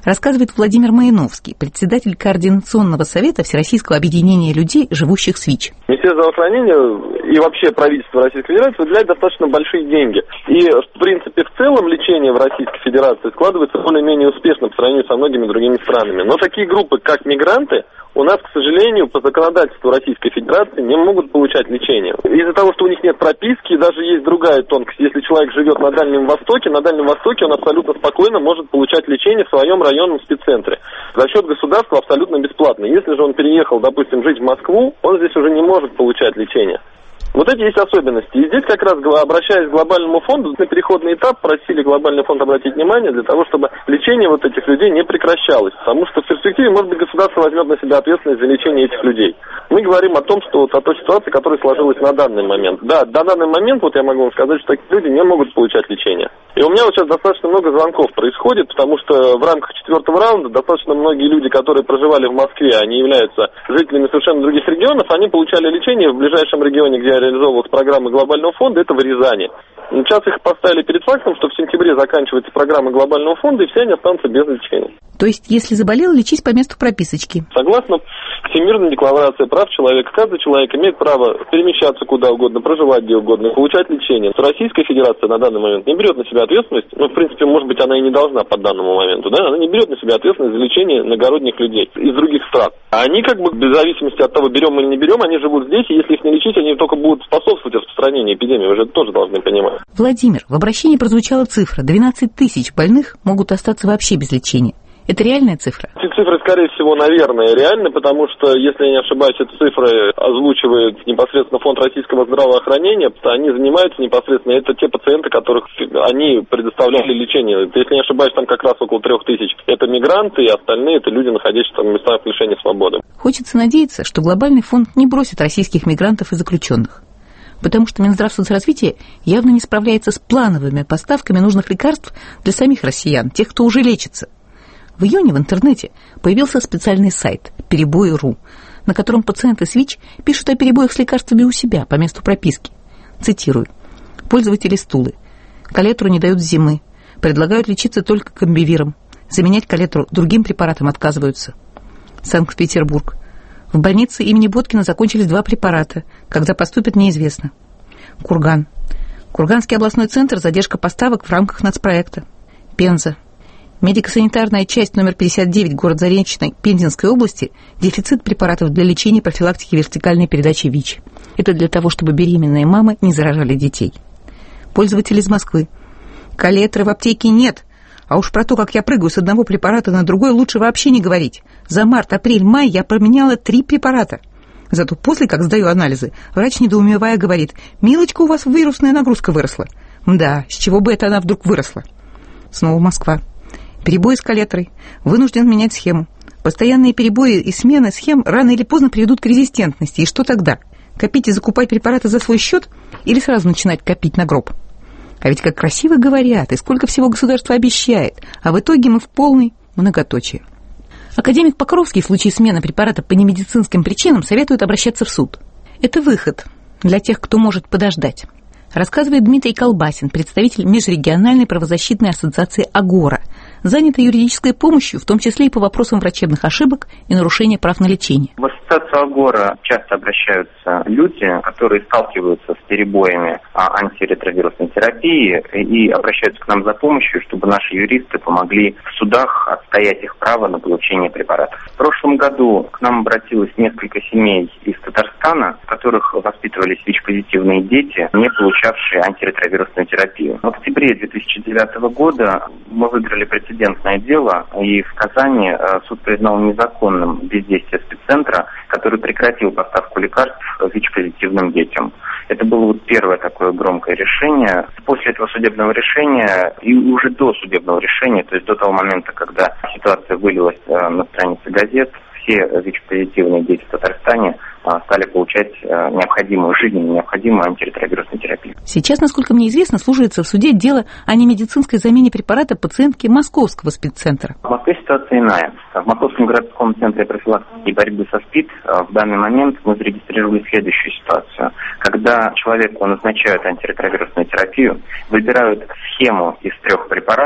рассказывает Владимир Маяновский, председатель Координационного совета Всероссийского объединения людей, живущих с ВИЧ.
Министерство здравоохранения и вообще правительство Российской Федерации выделяет достаточно большие деньги. И, в принципе, в целом лечение в Российской Федерации складывается более-менее успешно по сравнению со многими другими странами. Но такие группы, как мигранты, у нас, к сожалению, по законодательству Российской Федерации не могут получать лечение. Из-за того, что у них нет прописки, даже есть другая тонкость. Если человек живет на Дальнем Востоке, на Дальнем Востоке он абсолютно спокойно может получать лечение в своем районном спеццентре. За счет государства абсолютно бесплатно. Если же он переехал, допустим, жить в Москву, он здесь уже не может получать лечение. Вот эти есть особенности. И здесь как раз, обращаясь к глобальному фонду, на переходный этап просили глобальный фонд обратить внимание для того, чтобы лечение вот этих людей не прекращалось. Потому что в перспективе, может быть, государство возьмет на себя ответственность за лечение этих людей. Мы говорим о том, что вот о той ситуации, которая сложилась на данный момент. Да, на данный момент, вот я могу вам сказать, что такие люди не могут получать лечение. И у меня вот сейчас достаточно много звонков происходит, потому что в рамках четвертого раунда достаточно многие люди, которые проживали в Москве, они являются жителями совершенно других регионов, они получали лечение в ближайшем регионе, где реализовывалась программа глобального фонда, это в Рязани. Сейчас их поставили перед фактом, что в сентябре заканчивается программа глобального фонда, и все они останутся без лечения.
То есть, если заболел, лечись по месту прописочки.
Согласно Всемирной декларации прав человека, каждый человек имеет право перемещаться куда угодно, проживать где угодно, получать лечение. Российская Федерация на данный момент не берет на себя ответственность, ну, в принципе, может быть, она и не должна по данному моменту, да, она не берет на себя ответственность за лечение иногородних людей из других стран. А они, как бы, без зависимости от того, берем или не берем, они живут здесь, и если их не лечить, они только будут способствовать распространению эпидемии, вы же это тоже должны понимать.
Владимир, в обращении прозвучала цифра. двенадцать тысяч больных могут остаться вообще без лечения. Это реальная цифра?
Эти цифры, скорее всего, наверное, реальны, потому что, если я не ошибаюсь, эти цифры озвучивает непосредственно Фонд российского здравоохранения, потому что они занимаются непосредственно, это те пациенты, которых они предоставляли лечение. Если не ошибаюсь, там как раз около трех тысяч. Это мигранты, и остальные это люди, находящиеся в местах лишения свободы.
Хочется надеяться, что глобальный фонд не бросит российских мигрантов и заключенных. Потому что Минздравсоцразвитие явно не справляется с плановыми поставками нужных лекарств для самих россиян, тех, кто уже лечится. В июне в интернете появился специальный сайт «Перебои точка ру», на котором пациенты с ВИЧ пишут о перебоях с лекарствами у себя по месту прописки. Цитирую. «Пользователи стулы. Калетру не дают зимы. Предлагают лечиться только комбивиром. Заменять калетру другим препаратом отказываются». Санкт-Петербург. В больнице имени Боткина закончились два препарата. Когда поступят, неизвестно. Курган. Курганский областной центр, задержка поставок в рамках нацпроекта. Пенза. Медико-санитарная часть номер пятьдесят девять, город Заречный, Пензенской области, дефицит препаратов для лечения и профилактики вертикальной передачи ВИЧ. Это для того, чтобы беременные мамы не заражали детей. Пользователь из Москвы. Калетры в аптеке нет. А уж про то, как я прыгаю с одного препарата на другой, лучше вообще не говорить. За март, апрель, май я променяла три препарата. Зато после, как сдаю анализы, врач, недоумевая, говорит: «Милочка, у вас вирусная нагрузка выросла». Да, с чего бы это она вдруг выросла? Снова Москва. Перебои с калетрой. Вынужден менять схему. Постоянные перебои и смена схем рано или поздно приведут к резистентности. И что тогда? Копить и закупать препараты за свой счет? Или сразу начинать копить на гроб? А ведь как красиво говорят, и сколько всего государство обещает, а в итоге мы в полной многоточии. Академик Покровский в случае смены препарата по немедицинским причинам советует обращаться в суд. Это выход для тех, кто может подождать. Рассказывает Дмитрий Колбасин, представитель Межрегиональной правозащитной ассоциации «Агора», занятый юридической помощью, в том числе и по вопросам врачебных ошибок и нарушения прав на лечение.
В ассоциацию «Агора» часто обращаются люди, которые сталкиваются с перебоями антиретровирусной терапии и обращаются к нам за помощью, чтобы наши юристы помогли в судах отстоять их право на получение препаратов. В прошлом году к нам обратилось несколько семей из Татарстана, в которых воспитывались ВИЧ-позитивные дети, не получавшие антиретровирусную терапию. В октябре две тысячи девятого года мы выиграли прецедентное дело, и в Казани суд признал незаконным бездействие спеццентра, который прекратил поставку лекарств ВИЧ-позитивным детям. Это было вот первое такое громкое решение. После этого судебного решения и уже до судебного решения, то есть до того момента, когда ситуация вылилась на странице газет, все ВИЧ-позитивные дети в Татарстане стали получать необходимую, жизненно необходимую антиретровирусную терапию.
Сейчас, насколько мне известно, слушается в суде дело о немедицинской замене препарата пациентки Московского спеццентра.
В Москве ситуация иная. В Московском городском центре профилактики и борьбы со СПИД в данный момент мы зарегистрировали следующую ситуацию. Когда человеку назначают антиретровирусную терапию, выбирают схему из трех препаратов,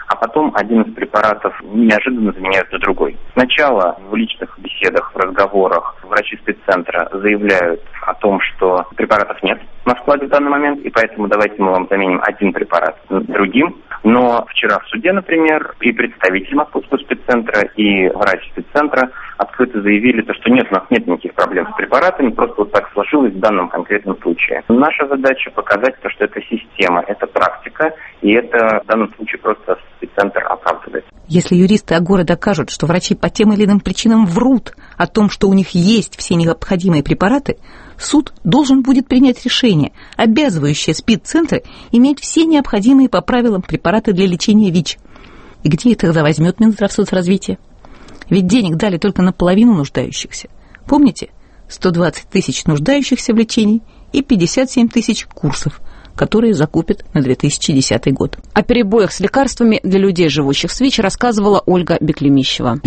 а потом один из препаратов неожиданно заменяют на другой. Сначала в личных беседах, в разговорах врачи спеццентра заявляют о том, что препаратов нет на складе в данный момент, и поэтому давайте мы вам заменим один препарат другим. Но вчера в суде, например, и представитель Московского спеццентра, и врач спеццентра открыто заявили, то, что нет, у нас нет никаких проблем с препаратами, просто вот так сложилось в данном конкретном случае. Наша задача показать то, что это система, это практика, и это в данном случае просто спеццентр оправдывает.
Если юристы Агоры докажут, что врачи по тем или иным причинам врут о том, что у них есть все необходимые препараты, суд должен будет принять решение, обязывающее спеццентры иметь все необходимые по правилам препараты для лечения ВИЧ. И где это тогда возьмет Минздравсоцразвитие? Ведь денег дали только на половину нуждающихся. Помните? сто двадцать тысяч нуждающихся в лечении и пятьдесят семь тысяч курсов, которые закупят на две тысячи десятый год.
О перебоях с лекарствами для людей, живущих с ВИЧ, рассказывала Ольга Беклемищева.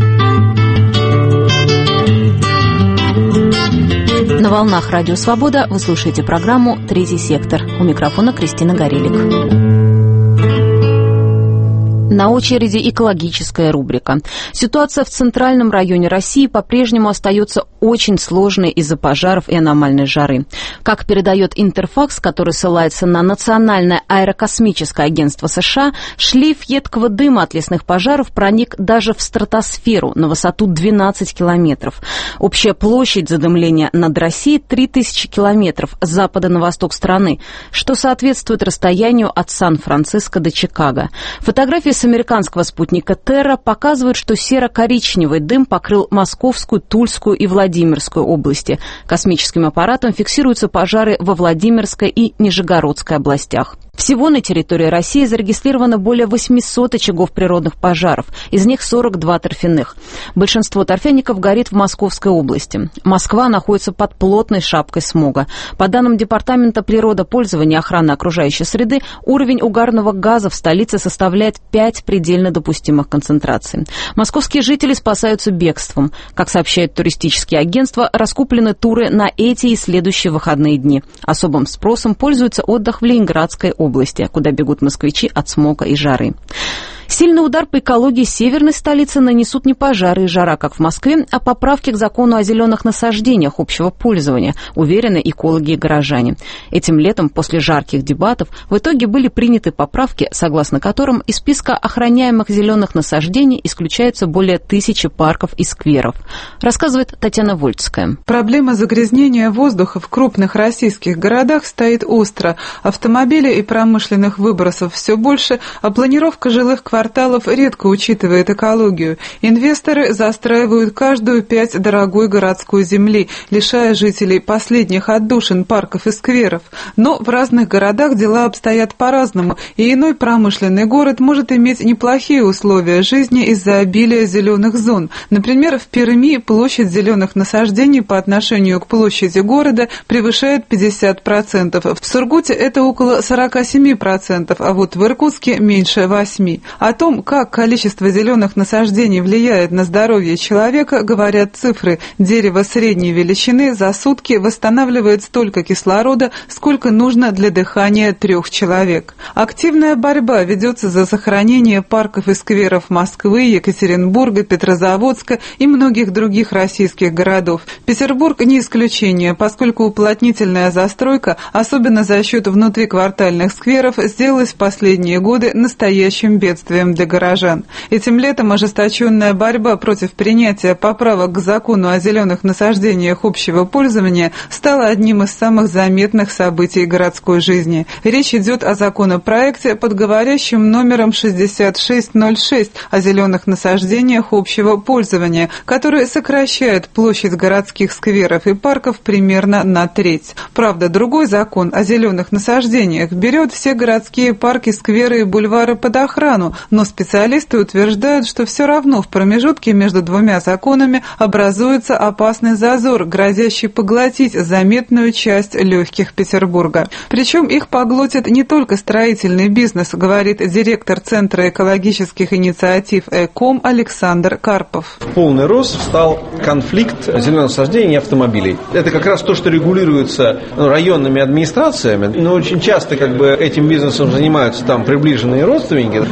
На волнах Радио Свобода вы слушаете программу «Третий сектор». У микрофона Кристина Горелик. На очереди экологическая рубрика. Ситуация в центральном районе России по-прежнему остается очень сложной из-за пожаров и аномальной жары. Как передает Интерфакс, который ссылается на Национальное аэрокосмическое агентство США, шлейф едкого дыма от лесных пожаров проник даже в стратосферу на высоту двенадцать километров. Общая площадь задымления над Россией три тысячи километров с запада на восток страны, что соответствует расстоянию от Сан-Франциско до Чикаго. Фотографии с американского спутника Терра показывают, что серо-коричневый дым покрыл Московскую, Тульскую и Владимирскую области. Космическим аппаратом фиксируются пожары во Владимирской и Нижегородской областях. Всего на территории России зарегистрировано более восемьсот очагов природных пожаров, из них сорок два торфяных. Большинство торфяников горит в Московской области. Москва находится под плотной шапкой смога. По данным Департамента природопользования и охраны окружающей среды, уровень угарного газа в столице составляет пять предельно допустимых концентраций. Московские жители спасаются бегством. Как сообщают туристические агентства, раскуплены туры на эти и следующие выходные дни. Особым спросом пользуется отдых в Ленинградской области. области, куда бегут москвичи от смога и жары. Сильный удар по экологии северной столицы нанесут не пожары и жара, как в Москве, а поправки к закону о зеленых насаждениях общего пользования, уверены экологи и горожане. Этим летом, после жарких дебатов, в итоге были приняты поправки, согласно которым из списка охраняемых зеленых насаждений исключаются более тысячи парков и скверов, рассказывает Татьяна Вольцкая.
Проблема загрязнения воздуха в крупных российских городах стоит остро. Автомобилей и промышленных выбросов все больше, а планировка жилых кварталов кварталов редко учитывает экологию. Инвесторы застраивают каждую пять дорогой городской земли, лишая жителей последних отдушин, парков и скверов. Но в разных городах дела обстоят по-разному, и иной промышленный город может иметь неплохие условия жизни из-за обилия зеленых зон. Например, в Перми площадь зеленых насаждений по отношению к площади города превышает пятьдесят процентов. В Сургуте это около сорок семь процентов, а вот в Иркутске меньше восемь процентов. О том, как количество зеленых насаждений влияет на здоровье человека, говорят цифры. Дерево средней величины за сутки восстанавливает столько кислорода, сколько нужно для дыхания трех человек. Активная борьба ведется за сохранение парков и скверов Москвы, Екатеринбурга, Петрозаводска и многих других российских городов. Петербург не исключение, поскольку уплотнительная застройка, особенно за счет внутриквартальных скверов, сделалась в последние годы настоящим бедствием для горожан. Этим летом ожесточенная борьба против принятия поправок к закону о зеленых насаждениях общего пользования стала одним из самых заметных событий городской жизни. Речь идет о законопроекте под говорящим номером шестьдесят шесть ноль шесть о зеленых насаждениях общего пользования, который сокращает площадь городских скверов и парков примерно на треть. Правда, другой закон о зеленых насаждениях берет все городские парки, скверы и бульвары под охрану, но специалисты утверждают, что все равно в промежутке между двумя законами образуется опасный зазор, грозящий поглотить заметную часть легких Петербурга. Причем их поглотит не только строительный бизнес, говорит директор Центра экологических инициатив «Эком» Александр Карпов.
В полный рост встал конфликт зеленых насаждений и автомобилей. Это как раз то, что регулируется ну, районными администрациями, но очень часто как бы этим бизнесом занимаются там приближенные родственники. И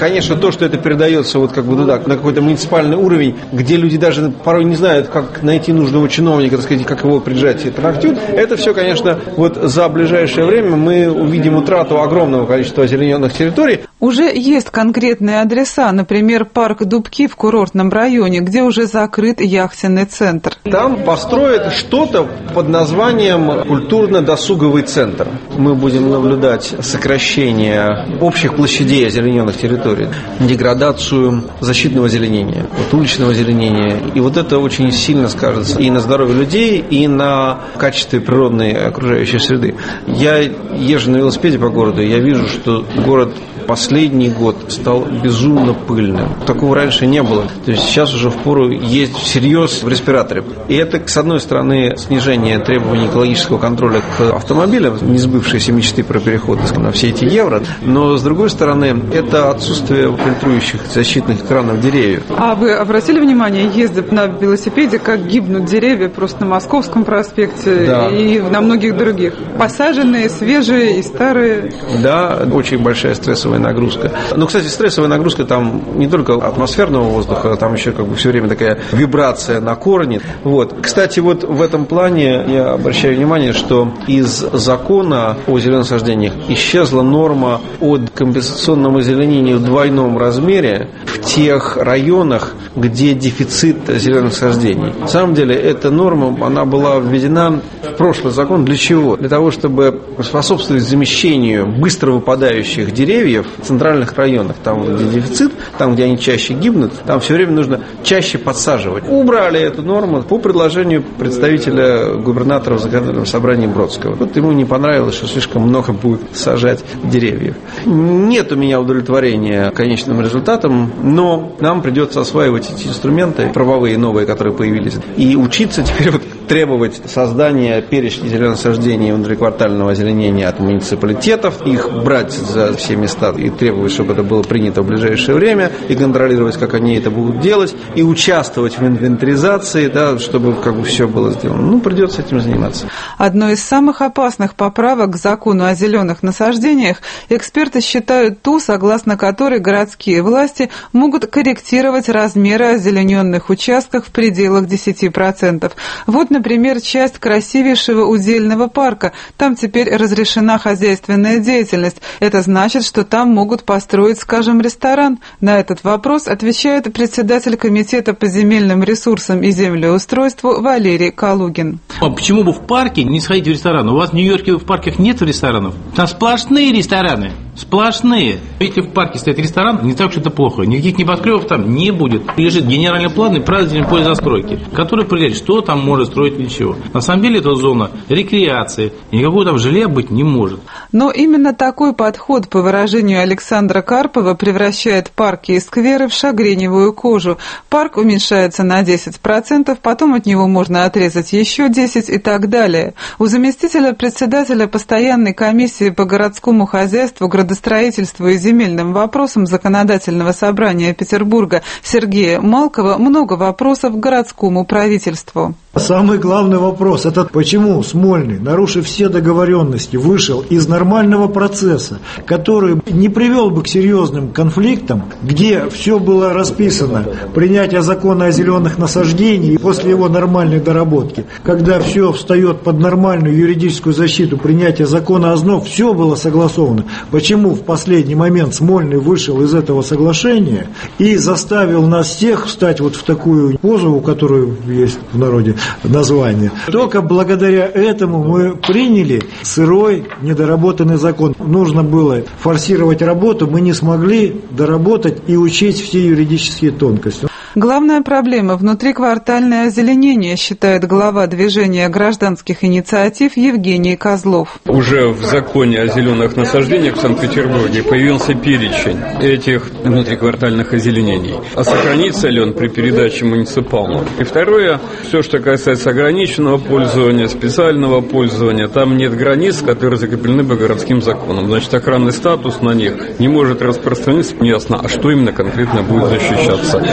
конечно, то, что это передается вот как бы туда, на какой-то муниципальный уровень, где люди даже порой не знают, как найти нужного чиновника, так сказать, как его прижать и трактют, это все, конечно, вот за ближайшее время мы увидим утрату огромного количества озелененных территорий.
Уже есть конкретные адреса, например, парк Дубки в курортном районе, где уже закрыт яхтенный центр.
Там построят что-то под названием культурно-досуговый центр. Мы будем наблюдать сокращение общих площадей озелененных территорий, деградацию защитного озеленения, вот уличного озеленения. И вот это очень сильно скажется и на здоровье людей, и на качестве природной окружающей среды. Я езжу на велосипеде по городу, и я вижу, что город последний год стал безумно пыльным. Такого раньше не было. То есть сейчас уже впору ездить всерьез в респираторе. И это, с одной стороны, снижение требований экологического контроля к автомобилям, не сбывшиеся мечты про переход на все эти евро, но, с другой стороны, это отсутствие фильтрующих защитных экранов деревьев.
А вы обратили внимание, ездя на велосипеде, как гибнут деревья просто на Московском проспекте, да, и на многих других? Посаженные, свежие и старые.
Да, очень большая стрессовая нагрузка. Но, кстати, стрессовая нагрузка там не только атмосферного воздуха, там еще как бы все время такая вибрация на корне. Вот. Кстати, вот в этом плане я обращаю внимание, что из закона о зеленых насаждениях исчезла норма о компенсационном озеленении в двойном размере в тех районах, где дефицит зеленых насаждений. На самом деле, эта норма, она была введена в прошлый закон для чего? Для того, чтобы способствовать замещению быстро выпадающих деревьев в центральных районах, там, где дефицит, там, где они чаще гибнут, там все время нужно чаще подсаживать. Убрали эту норму по предложению представителя губернатора в законодательном собрании Бродского. Вот ему не понравилось, что слишком много будет сажать деревьев. Нет у меня удовлетворения конечным результатом, но нам придется осваивать эти инструменты правовые новые, которые появились, и учиться теперь вот требовать создания перечня зеленых насаждений внутриквартального озеленения от муниципалитетов, их брать за все места и требовать, чтобы это было принято в ближайшее время, и контролировать, как они это будут делать, и участвовать в инвентаризации, да, чтобы как бы все было сделано. Ну, придется этим заниматься.
Одной из самых опасных поправок к закону о зеленых насаждениях эксперты считают ту, согласно которой городские власти могут корректировать размеры озелененных участков в пределах десять процентов. Вот, например, часть красивейшего удельного парка. Там теперь разрешена хозяйственная деятельность. Это значит, что там могут построить, скажем, ресторан. На этот вопрос отвечает председатель комитета по земельным ресурсам и землеустройству Валерий Калугин.
А почему бы в парке не сходить в ресторан? У вас в Нью-Йорке в парках нет ресторанов? Там сплошные рестораны. Сплошные. Если в парке стоит ресторан, не так, что это плохо. Никаких небоскребов там не будет. Лежит генеральный план и правильный поле застройки, который определяет, что там можно строить или чего. На самом деле это зона рекреации. Никакого там жилья быть не может.
Но именно такой подход, по выражению Александра Карпова, превращает парки и скверы в шагреневую кожу. Парк уменьшается на десять процентов, потом от него можно отрезать еще десять процентов и так далее. У заместителя председателя постоянной комиссии по городскому хозяйству, градостроительству и земельным вопросам Законодательного собрания Петербурга Сергея Малкова много вопросов к городскому правительству.
Самый главный вопрос – это почему Смольный, нарушив все договоренности, вышел из нормального процесса, который не привел бы к серьезным конфликтам, где все было расписано, принятие закона о зеленых насаждениях и после его нормальной доработки, когда все встает под нормальную юридическую защиту, принятие закона о ЗНО, все было согласовано. Почему в последний момент Смольный вышел из этого соглашения и заставил нас всех встать вот в такую позу, у которой есть в народе название. Только благодаря этому мы приняли сырой, недоработанный закон. Нужно было форсировать работу, мы не смогли доработать и учесть все юридические тонкости.
Главная проблема – внутриквартальное озеленение, считает глава движения гражданских инициатив Евгений Козлов.
Уже в законе о зеленых насаждениях в Санкт-Петербурге появился перечень этих внутриквартальных озеленений. А сохранится ли он при передаче муниципалам? И второе, все, что касается ограниченного пользования, специального пользования, там нет границ, которые закреплены по городским законам. Значит, охранный статус на них не может распространиться, неясно, а что именно конкретно будет защищаться. Ну и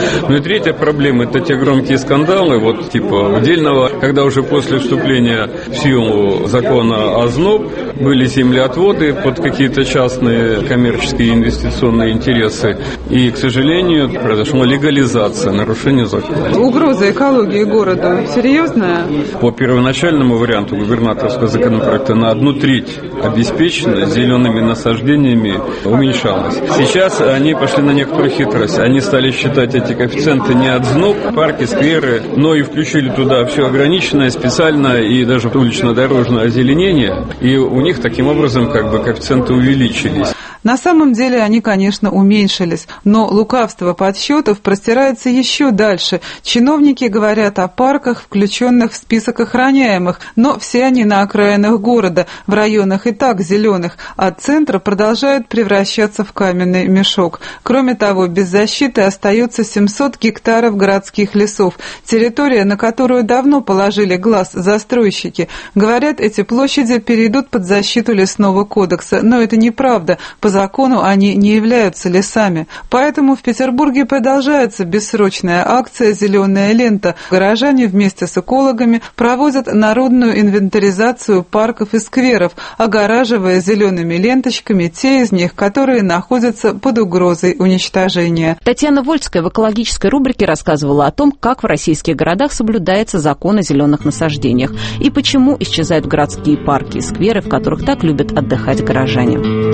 третья проблема – это те громкие скандалы, вот типа удельного, когда уже после вступления в силу закона о ЗНОП были землеотводы под какие-то частные коммерческие инвестиционные интересы. И, к сожалению, произошла легализация, нарушение закона.
Угроза экологии города серьезная?
По первоначальному варианту губернаторского законопроекта на одну треть обеспеченность зелеными насаждениями уменьшалась. Сейчас они пошли на некоторую хитрость. Они стали считать эти коэффициенты не от ЗНОП, парки, скверы, но и включили туда все ограниченное, специальное и даже улично-дорожное озеленение. И у них таким образом как бы коэффициенты увеличились.
На самом деле они, конечно, уменьшились, но лукавство подсчетов простирается еще дальше. Чиновники говорят о парках, включенных в список охраняемых, но все они на окраинах города, в районах и так зеленых, а центр продолжает превращаться в каменный мешок. Кроме того, без защиты остается семьсот гектаров городских лесов, территория, на которую давно положили глаз застройщики. Говорят, эти площади перейдут под защиту лесного кодекса, но это неправда. По закону они не являются лесами. Поэтому в Петербурге продолжается бессрочная акция «Зеленая лента». Горожане вместе с экологами проводят народную инвентаризацию парков и скверов, огораживая зелеными ленточками те из них, которые находятся под угрозой уничтожения.
Татьяна Вольская в экологической рубрике рассказывала о том, как в российских городах соблюдается закон о зеленых насаждениях и почему исчезают городские парки и скверы, в которых так любят отдыхать горожане.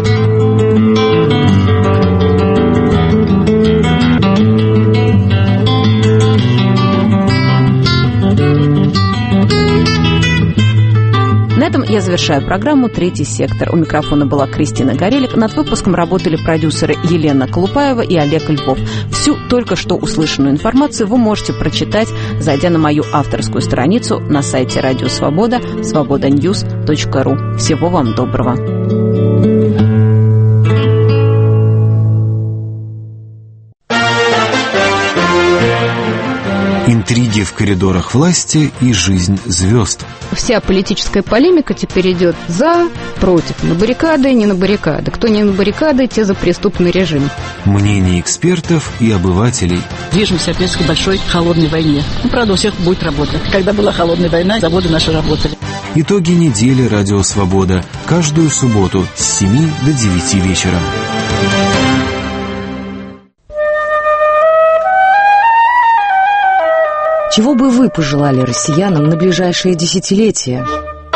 На этом я завершаю программу «Третий сектор». У микрофона была Кристина Горелик. Над выпуском работали продюсеры Елена Колупаева и Олег Львов. Всю только что услышанную информацию вы можете прочитать, зайдя на мою авторскую страницу на сайте Радио Свобода свобода ньюс точка ру. Всего вам доброго.
Интриги в коридорах власти и жизнь звезд.
Вся политическая полемика теперь идет за, против, на баррикады, не на баррикады. Кто не на баррикады, те за преступный режим.
Мнения экспертов и обывателей.
Движемся опять к большой холодной войне. Ну, правда, у всех будет работа. Когда была холодная война, заводы наши работали.
Итоги недели «Радио Свобода». Каждую субботу с семи до девяти вечера.
Чего бы вы пожелали россиянам на ближайшие десятилетия?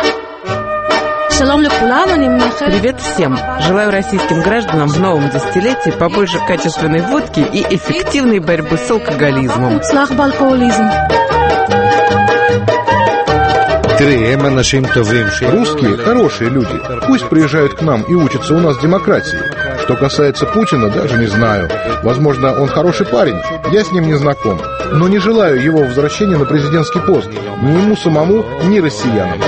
Привет всем! Желаю российским гражданам в новом десятилетии побольше качественной водки и эффективной борьбы с алкоголизмом.
Русские хорошие люди. Пусть приезжают к нам и учатся у нас демократии. Что касается Путина, даже не знаю. Возможно, он хороший парень, я с ним не знаком. Но не желаю его возвращения на президентский пост. Ни ему самому, ни россиянам.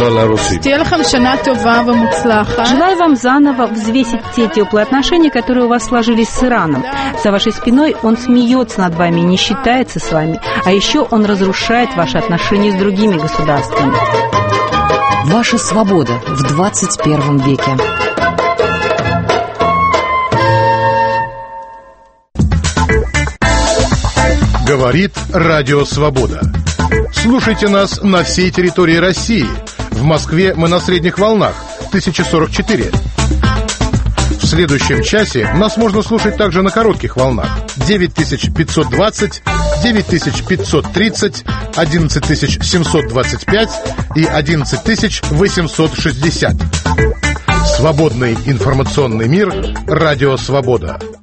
Желаю вам заново взвесить те теплые отношения, которые у вас сложились с Ираном. За вашей спиной он смеется над вами, не считается с вами. А еще он разрушает ваши отношения с другими государствами.
Ваша свобода в двадцать первом веке.
Говорит Радио Свобода. Слушайте нас на всей территории России. В Москве мы на средних волнах тысяча сорок четыре. В следующем часе нас можно слушать также на коротких волнах девять тысяч пятьсот двадцать, девять тысяч пятьсот тридцать, одиннадцать тысяч семьсот двадцать пять и одиннадцать тысяч восемьсот шестьдесят. Свободный информационный мир. Радио Свобода.